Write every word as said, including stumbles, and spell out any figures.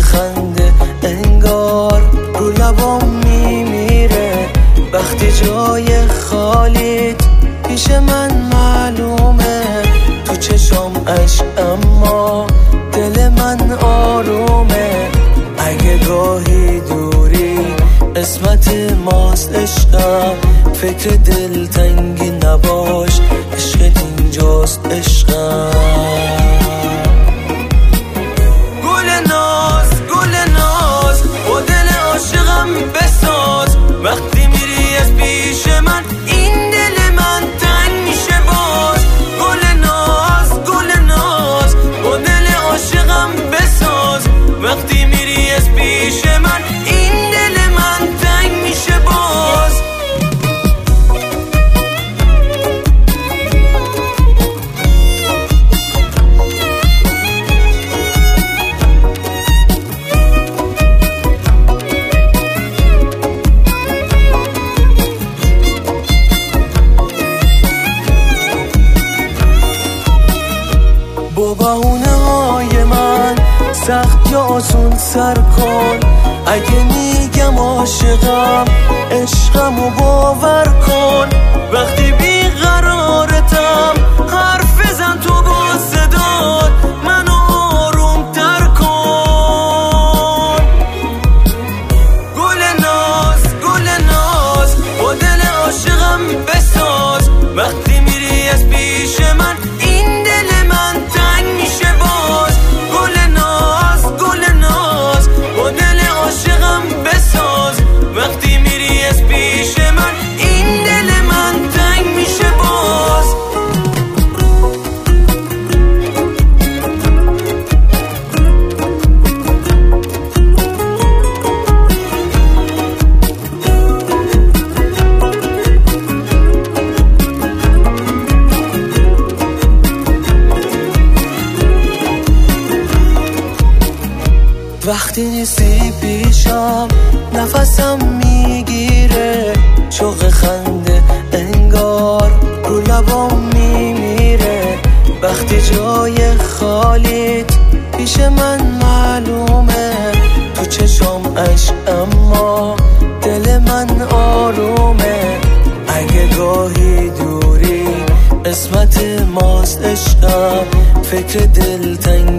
خنده انگار رو لبام میمیره. وقتی جای خالیت پیش من معلومه، تو چشام عشق اما دل من آرومه. اگه گاهی دوری قسمت ماست عشقم، فکر دلتنگی نباش، عشقت اینجاست عشقم. گل ناز گل ناز با دل عاشقم بساز، وقتی میری از پیش من این دل من تنگ میشه باز. گل ناز گل ناز با دل عاشقم بساز، وقتی میری از پیش من این دل من تنگ میشه باز. با بهونه های من سخت یا آسون سر کن، اگه میگم عاشقم عشقمو باور کن. وقتی بیقرارتم حرف بزن تو با صدات، منو آروم تر کن. گل ناز گل ناز با دل عاشقم بساز، وقتی میری از پیش من این دل من تنگ میشه باز. گل ناز گل ناز با دل عاشقم بساز، وقتی میری از پیش من این دل من تنگ میشه باز. وقتی نیستی پیشم نفسم میگیره، شوق خنده انگار رو لبام میمیره. وقتی جای خالیت پیش من معلومه، تو چشام عشق اما دل من آرومه. اگه گاهی دوری قسمت ماست عشقم، فکر دلتنگی